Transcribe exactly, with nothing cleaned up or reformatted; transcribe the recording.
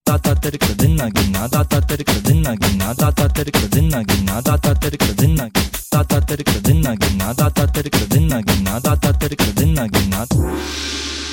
தாத்தா தெருக்கிற தின்னாகின்னா தாத்தா தெருக்கிற தின்னாகின்னா தாத்தா தெருக்கிற தின்னாகின்னா தாத்தா தெருக்கிற தின்னாகி தாத்தா தெருக்கிற தின்னாகின்னா தாத்தா தெருக்கிற தின்னாகின்னா தாத்தா தெருக்கிற தின்னாகின்னா